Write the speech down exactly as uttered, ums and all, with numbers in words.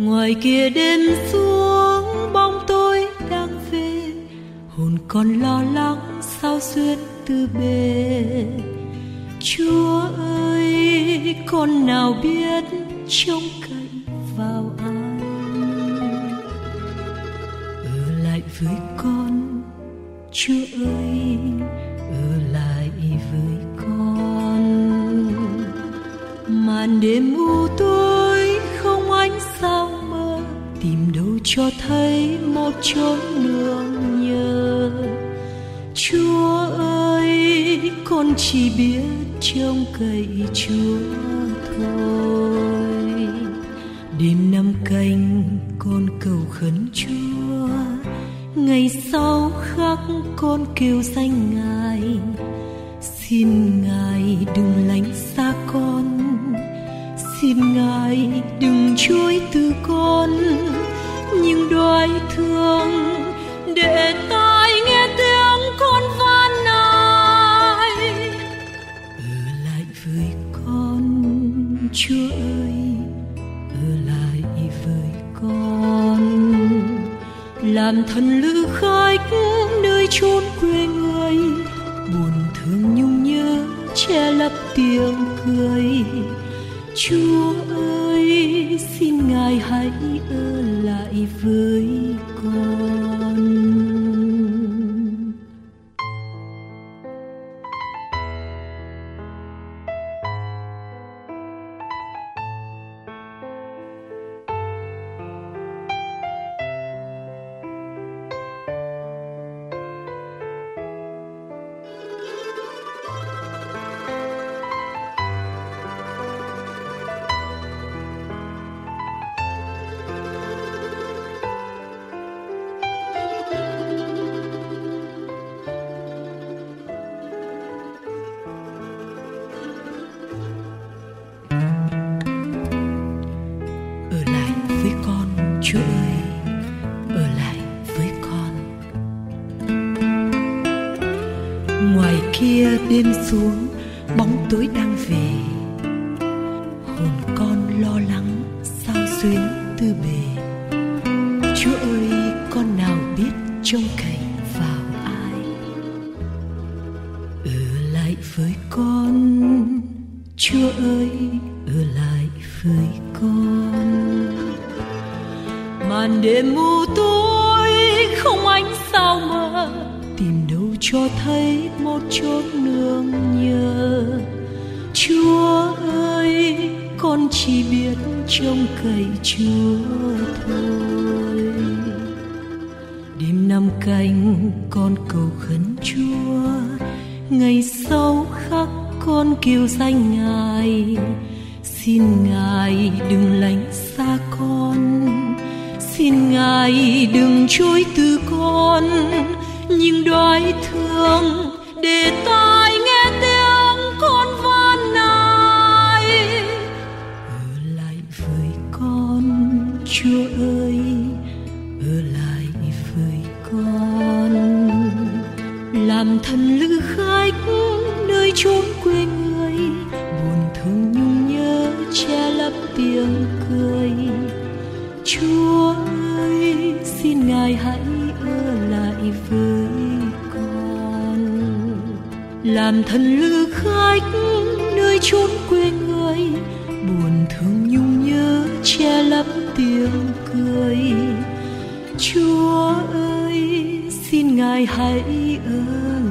Ngoài kia đêm xuống bóng tối đang về, hồn còn lo lắng sao xuyên từ bề. Chúa ơi, con nào biết trông cậy vào ai. Ở lại với con, Chúa ơi, ở lại với con. Màn đêm u tối không ánh sao mơ, tìm đâu cho thấy một chốn nương nhờ. Chúa ơi, con chỉ biết trông cậy Chúa thôi. Đêm năm canh con cầu khấn Chúa, ngày sau khắc con kêu danh Ngài. Xin Ngài đừng lánh xa con, xin Ngài đừng chối từ con. Nhưng đoái thương để tai nghe tiếng con van nài. Ở lại với con, Chúa ơi, ở lại với con. Làm thân lữ khách nơi chốn quê người, buồn thương nhung nhớ che lấp tiếng cười. Chúa ơi, xin Ngài hãy ở lại với con. Chúa ơi, ở lại với con. Ngoài kia đêm xuống bóng tối đang về, hồn con lo lắng sao xuyến tư bề. Chúa ơi, con nào biết trông cậy vào ai. Ở lại với con, Chúa ơi, ở lại với con. Màn đêm mù tối không ánh sao mờ, tìm đâu cho thấy một chốn nương nhờ. Chúa ơi, con chỉ biết trông cậy Chúa thôi. Đêm năm canh con cầu khấn Chúa, ngày sau khắc con kêu danh Ngài. Xin Ngài đừng lánh xa con, xin Ngài đừng chối từ con. Nhưng đoái thương để tai nghe tiếng con van nài. Ở lại với con, Chúa ơi, ở lại với con. Làm thân lữ khách nơi chốn quê người, buồn thương nhung nhớ che lấp tiếng cười. Chúa ơi, xin Ngài hãy ở lại với con. Làm thân lữ khách nơi chốn quê người, buồn thương nhung nhớ che lấp tiếng cười. Chúa ơi, xin Ngài hãy ở